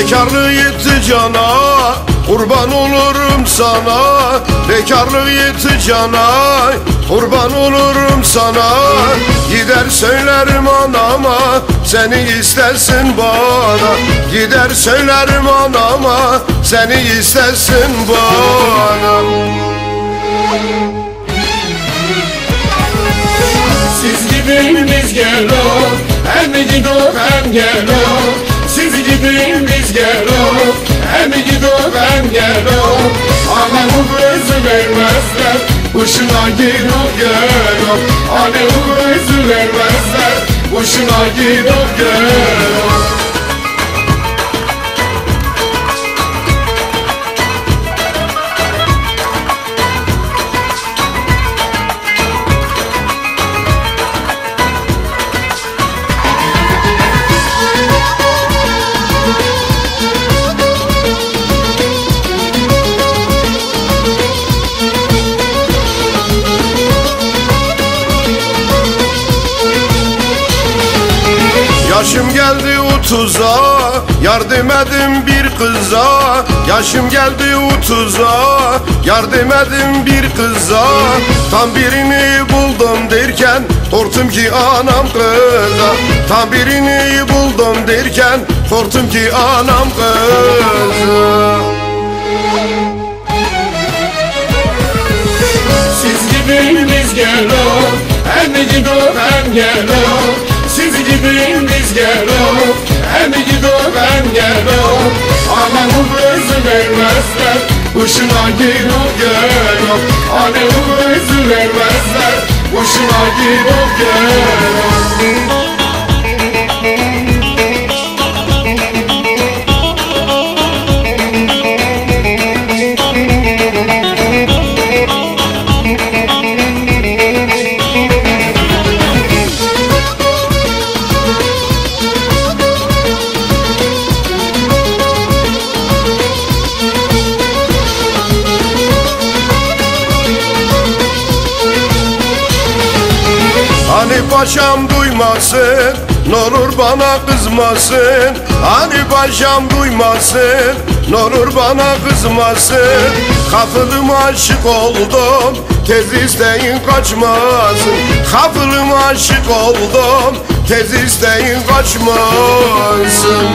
Bekarlık yetti cana, kurban olurum sana. Bekarlık yetti cana, kurban olurum sana. Gider söylerim anama, seni istersin bana. Gider söylerim anama, seni istersin bana. Siz gibi biz gelo, hem gido hem gelo. Siz gibi biz gelo, hem gido hem gelo. Ama bu kızı vermezler, boşuna gido gelo. Anne bu kızı vermezler, boşuna gido gelo. Yaşım geldi 30'a, yardım edin bir kıza. Yaşım geldi 30'a, yardım edin bir kıza. Tam birini buldum derken korktum ki anam kıza. Tam birini buldum derken korktum ki anam kıza. Siz gibi biz gelo, hem gido hem gelo. Siz gibi biz gelo, hem gido hem gelo. Ama bu kızı vermezler, boşuna gido gelo. Anne bu kızı vermezler, boşuna gido gelo. Hani paşam duymasın, n'olur bana kızmasın. Hani paşam duymasın, n'olur bana kızmasın. Kapılım aşık oldum, tez isteyin kaçmasın. Kapılım aşık oldum, tez isteyin kaçmasın.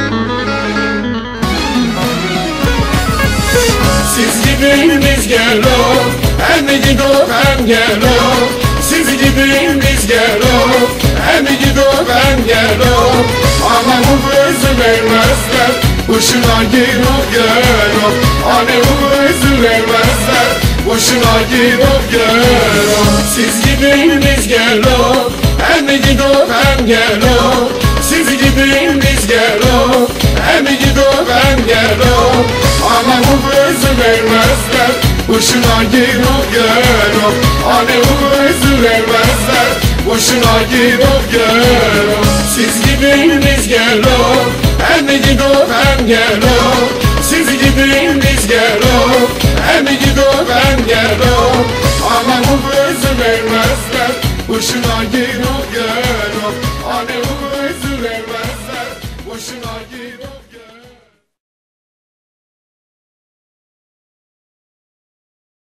Siz gibi biz gelo, hem gido hem gelo. Siz gibi biz gelo, hem gido hem gelo. Ama bu kızı vermezler, boşuna gido gelo. Anne bu kızı vermezler, boşuna gido gelo. Siz gibi biz gelo, hem gido hem gelo. Siz gibi biz gelo, hem gido hem gelo. Ama bu kızı vermezler, boşuna gido gelo. Anne bu kızı vermezler, boşuna gido gelo. Siz gibi biz gelo, hem gido hem gelo. Siz gibi biz gelo, hem gido hem gelo. Ama bu kızı vermezler, boşuna gido gelo. Anne bu kızı vermezler, boşuna gido gelo.